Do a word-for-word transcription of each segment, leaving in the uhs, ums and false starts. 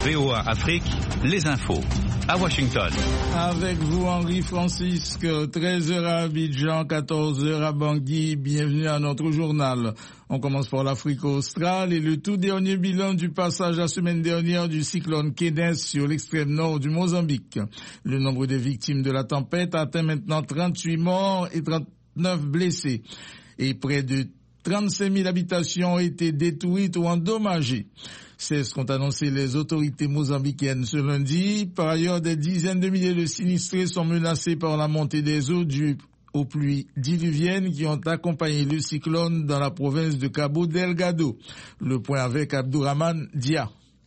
V O A Afrique, les infos. À Washington. Avec vous, Henri Francisque, treize heures à Abidjan, quatorze heures à Bangui. Bienvenue à notre journal. On commence par l'Afrique australe et le tout dernier bilan du passage la semaine dernière du cyclone Kenneth sur l'extrême nord du Mozambique. Le nombre de victimes de la tempête atteint maintenant trente-huit morts et trente-neuf blessés. Et près de trente-cinq mille habitations ont été détruites ou endommagées. C'est ce qu'ont annoncé les autorités mozambicaines ce lundi. Par ailleurs, des dizaines de milliers de sinistrés sont menacés par la montée des eaux dues aux pluies diluviennes qui ont accompagné le cyclone dans la province de Cabo Delgado. Le point avec Abdourahmane Dia.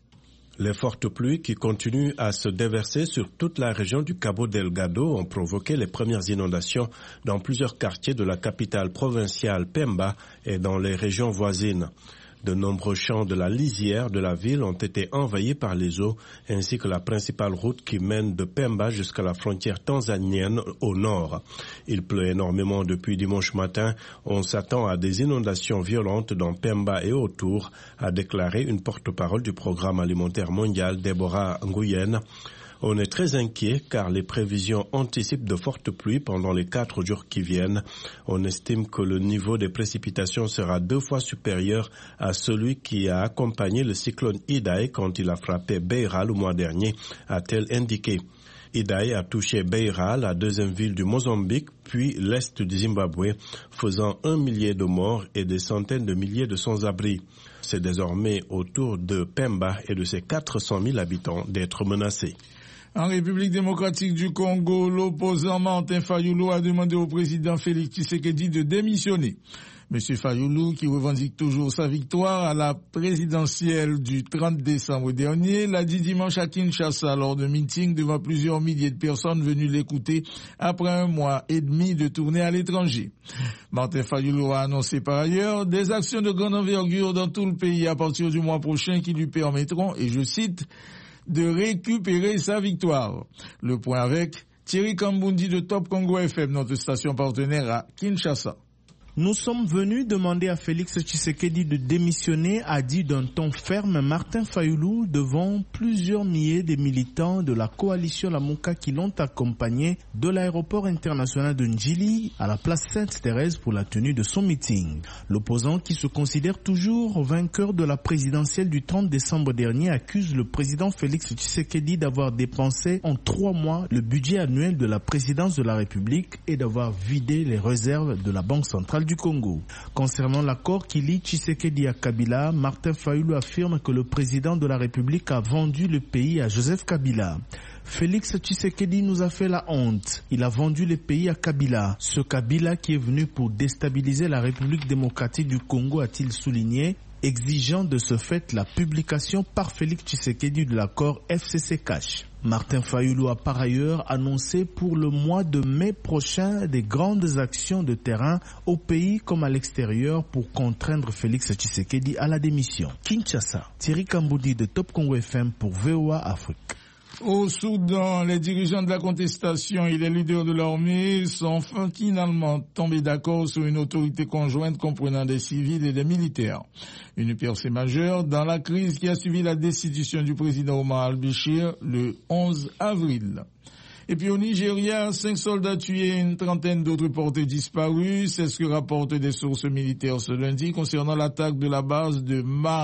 Les fortes pluies qui continuent à se déverser sur toute la région du Cabo Delgado ont provoqué les premières inondations dans plusieurs quartiers de la capitale provinciale Pemba et dans les régions voisines. De nombreux champs de la lisière de la ville ont été envahis par les eaux, ainsi que la principale route qui mène de Pemba jusqu'à la frontière tanzanienne au nord. Il pleut énormément depuis dimanche matin. On s'attend à des inondations violentes dans Pemba et autour, a déclaré une porte-parole du Programme alimentaire mondial, Deborah Nguyen. On est très inquiet car les prévisions anticipent de fortes pluies pendant les quatre jours qui viennent. On estime que le niveau des précipitations sera deux fois supérieur à celui qui a accompagné le cyclone Idai quand il a frappé Beira le mois dernier, a-t-elle indiqué. Idai a touché Beira, la deuxième ville du Mozambique, puis l'est du Zimbabwe, faisant un millier de morts et des centaines de milliers de sans-abri. C'est désormais au tour de Pemba et de ses quatre cent mille habitants d'être menacés. En République démocratique du Congo, l'opposant Martin Fayulu a demandé au président Félix Tshisekedi de démissionner. Monsieur Fayulu, qui revendique toujours sa victoire à la présidentielle du trente décembre dernier, l'a dit dimanche à Kinshasa lors d'un meeting devant plusieurs milliers de personnes venues l'écouter après un mois et demi de tournée à l'étranger. Martin Fayulu a annoncé par ailleurs des actions de grande envergure dans tout le pays à partir du mois prochain qui lui permettront, et je cite, de récupérer sa victoire. Le point avec Thierry Kambundi de Top Congo F M, notre station partenaire à Kinshasa. Nous sommes venus demander à Félix Tshisekedi de démissionner, a dit d'un ton ferme Martin Fayulu devant plusieurs milliers de militants de la coalition Lamuka qui l'ont accompagné de l'aéroport international de Njili à la place Sainte-Thérèse pour la tenue de son meeting. L'opposant, qui se considère toujours vainqueur de la présidentielle du trente décembre dernier, accuse le président Félix Tshisekedi d'avoir dépensé en trois mois le budget annuel de la présidence de la République et d'avoir vidé les réserves de la Banque centrale du Congo. Concernant l'accord qui lie Tshisekedi à Kabila, Martin Fayulu affirme que le président de la République a vendu le pays à Joseph Kabila. Félix Tshisekedi nous a fait la honte. Il a vendu le pays à Kabila. Ce Kabila qui est venu pour déstabiliser la République démocratique du Congo, a-t-il souligné, exigeant de ce fait la publication par Félix Tshisekedi de l'accord F C C Cash. Martin Fayulu a par ailleurs annoncé pour le mois de mai prochain des grandes actions de terrain au pays comme à l'extérieur pour contraindre Félix Tshisekedi à la démission. Kinshasa, Thierry Kamboudi de Top Congo F M pour V O A Afrique. Au Soudan, les dirigeants de la contestation et les leaders de l'armée sont finalement tombés d'accord sur une autorité conjointe comprenant des civils et des militaires. Une percée majeure dans la crise qui a suivi la destitution du président Omar al-Béchir le onze avril. Et puis au Nigeria, cinq soldats tués et une trentaine d'autres portés disparus. C'est ce que rapportent des sources militaires ce lundi concernant l'attaque de la base de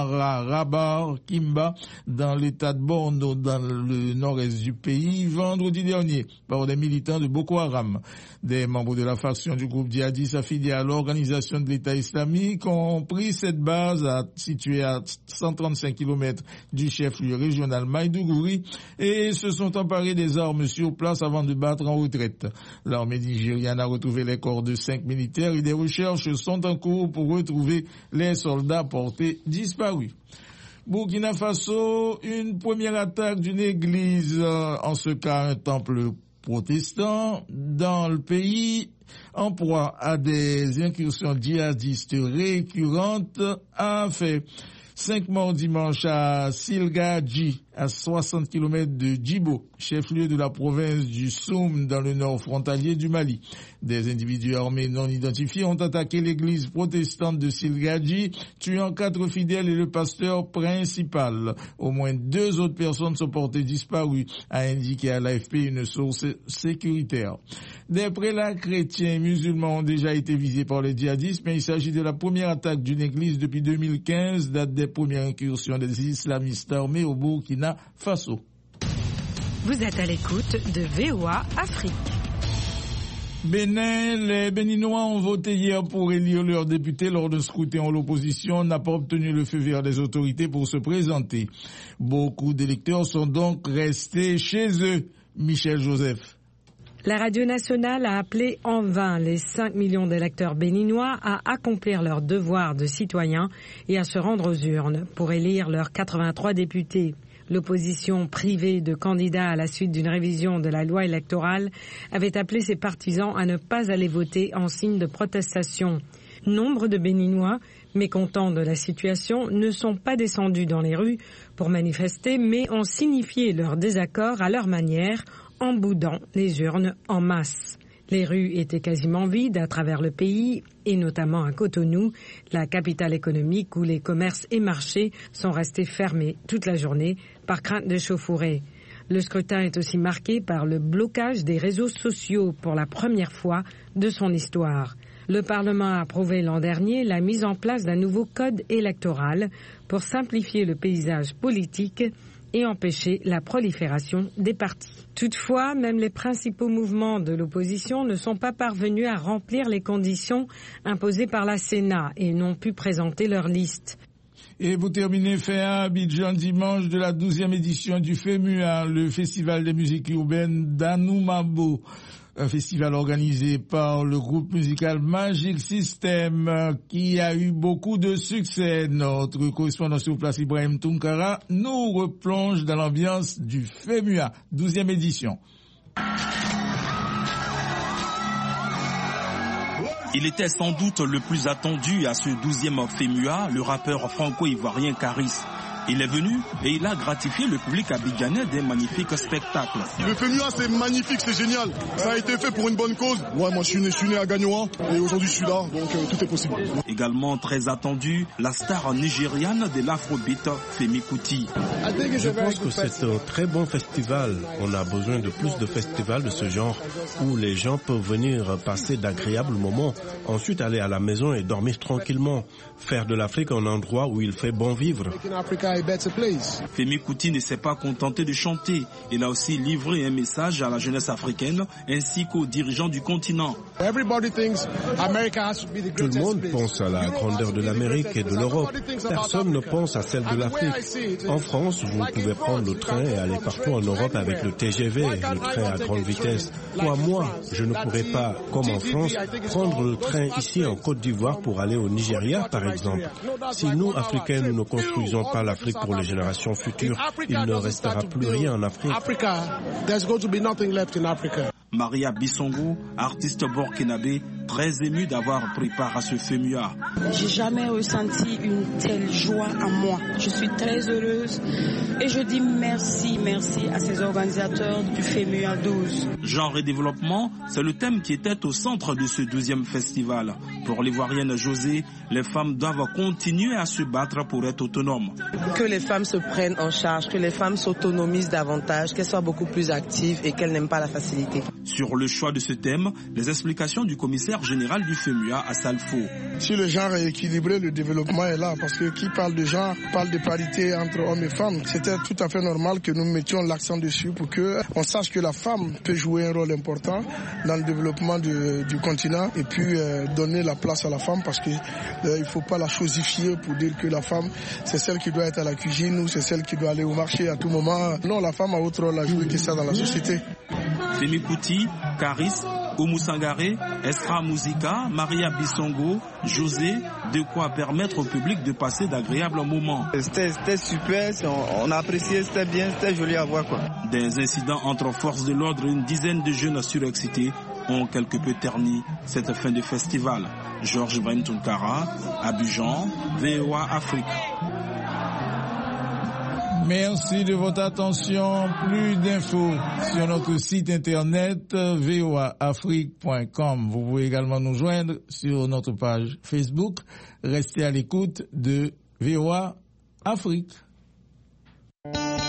Mararabar Kimba dans l'état de Borno, dans le nord-est du pays, vendredi dernier, par des militants de Boko Haram. Des membres de la faction du groupe djihadiste affilié à l'organisation de l'État islamique ont pris cette base à, située à cent trente-cinq kilomètres du chef-lieu régional Maïdougouri et se sont emparés des armes sur place avant de battre en retraite. L'armée nigériane a retrouvé les corps de cinq militaires et des recherches sont en cours pour retrouver les soldats portés disparus. Burkina Faso, une première attaque d'une église, en ce cas un temple protestant, dans le pays, en proie à des incursions djihadistes récurrentes, a fait cinq morts dimanche à Silgadji, à soixante kilomètres de Djibo, chef-lieu de la province du Soum dans le nord frontalier du Mali. Des individus armés non identifiés ont attaqué l'église protestante de Silgadji, tuant quatre fidèles et le pasteur principal. Au moins deux autres personnes sont portées disparues, a indiqué à l'A F P une source sécuritaire. Des prélats chrétiens et musulmans ont déjà été visés par les djihadistes, mais il s'agit de la première attaque d'une église depuis deux mille quinze, date des premières incursions des islamistes armés au Burkina Faso. Vous êtes à l'écoute de V O A Afrique. Bénin, les Béninois ont voté hier pour élire leur député lors d'un scrutin où l'opposition n'a pas obtenu le feu vert des autorités pour se présenter. Beaucoup d'électeurs sont donc restés chez eux. Michel Joseph. La radio nationale a appelé en vain les cinq millions d'électeurs béninois à accomplir leur devoir de citoyens et à se rendre aux urnes pour élire leurs quatre-vingt-trois députés. L'opposition privée de candidats à la suite d'une révision de la loi électorale avait appelé ses partisans à ne pas aller voter en signe de protestation. Nombre de Béninois, mécontents de la situation, ne sont pas descendus dans les rues pour manifester, mais ont signifié leur désaccord à leur manière, en boudant les urnes en masse. Les rues étaient quasiment vides à travers le pays, et notamment à Cotonou, la capitale économique où les commerces et marchés sont restés fermés toute la journée par crainte de chauffourée. Le scrutin est aussi marqué par le blocage des réseaux sociaux pour la première fois de son histoire. Le Parlement a approuvé l'an dernier la mise en place d'un nouveau code électoral pour simplifier le paysage politique et empêcher la prolifération des partis. Toutefois, même les principaux mouvements de l'opposition ne sont pas parvenus à remplir les conditions imposées par la Sénat et n'ont pu présenter leur liste. Et vous terminez fait à Abidjan dimanche de la douzième édition du FEMUA, le festival des musiques urbaines d'Anoumabo. Un festival organisé par le groupe musical Magic System qui a eu beaucoup de succès. Notre correspondant sur place Ibrahim Tunkara nous replonge dans l'ambiance du FEMUA, douzième édition. Il était sans doute le plus attendu à ce douzième FEMUA, le rappeur franco-ivoirien Caris. Il est venu et il a gratifié le public abidjanais d'un magnifique spectacle. Le FEMUA, c'est magnifique, c'est génial. Ça a été fait pour une bonne cause. Ouais, moi je suis né, je suis né à Gagnoa et aujourd'hui je suis là, donc euh, tout est possible. Également très attendu, la star nigériane de l'afrobeat, Femi Kuti. Je pense que c'est un très bon festival. On a besoin de plus de festivals de ce genre où les gens peuvent venir passer d'agréables moments, ensuite aller à la maison et dormir tranquillement. Faire de l'Afrique un endroit où il fait bon vivre. Femi Kuti ne s'est pas contenté de chanter. Il a aussi livré un message à la jeunesse africaine ainsi qu'aux dirigeants du continent. Tout le monde pense à la grandeur de l'Amérique et de l'Europe. Personne ne pense à celle de l'Afrique. En France, vous pouvez prendre le train et aller partout en Europe avec le T G V, le train à grande vitesse. Moi, moi, je ne pourrais pas, comme en France, prendre le train ici en Côte d'Ivoire pour aller au Nigeria, par exemple. Si nous, Africains, nous ne construisons pas l'Afrique pour les générations futures, il ne restera plus rien en Afrique. Maria Bissongo, artiste burkinabé, très émue d'avoir pris part à ce FEMUA. J'ai jamais ressenti une telle joie en moi. Je suis très heureuse et je dis merci, merci à ces organisateurs du FEMUA douze. Genre et développement, c'est le thème qui était au centre de ce douzième festival. Pour l'Ivoirienne José, les femmes doivent continuer à se battre pour être autonomes. Que les femmes se prennent en charge, que les femmes s'autonomisent davantage, qu'elles soient beaucoup plus actives et qu'elles n'aiment pas la facilité. Sur le choix de ce thème, les explications du commissaire général du FEMUA à Salfo. Si le genre est équilibré, le développement est là. Parce que qui parle de genre parle de parité entre hommes et femmes. C'était tout à fait normal que nous mettions l'accent dessus pour qu'on sache que la femme peut jouer un rôle important dans le développement de, du continent et puis euh, donner la place à la femme parce qu'il euh, ne faut pas la chosifier pour dire que la femme c'est celle qui doit être à la cuisine ou c'est celle qui doit aller au marché à tout moment. Non, la femme a autre rôle à jouer que ça dans la société. Femi Kuti, Caris, Oumou Sangaré, Estra Musica, Maria Bissongo, José, de quoi permettre au public de passer d'agréables moments. C'était, c'était super, on, on a apprécié, c'était bien, c'était joli à voir quoi. Des incidents entre forces de l'ordre et une dizaine de jeunes surexcités ont quelque peu terni cette fin de festival. Georges Brentunkara, Abidjan, V O A Afrique. Merci de votre attention. Plus d'infos sur notre site internet v o a afrique point com. Vous pouvez également nous joindre sur notre page Facebook. Restez à l'écoute de V O A Afrique.